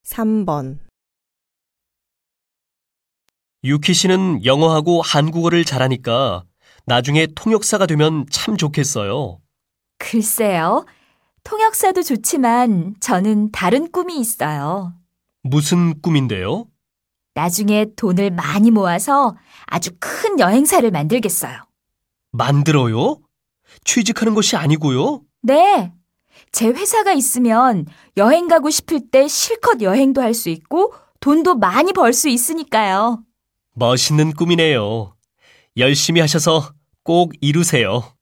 3번. 유키 씨는 영어하고 한국어를 잘하니까 나중에 통역사가 되면 참 좋겠어요. 글쎄요. 통역사도 좋지만 저는 다른 꿈이 있어요. 무슨 꿈인데요? 나중에 돈을 많이 모아서 아주 큰 여행사를 만들겠어요. 만들어요? 취직하는 것이 아니고요? 네. 제 회사가 있으면 여행 가고 싶을 때 실컷 여행도 할 수 있고 돈도 많이 벌 수 있으니까요. 멋있는 꿈이네요. 열심히 하셔서 꼭 이루세요.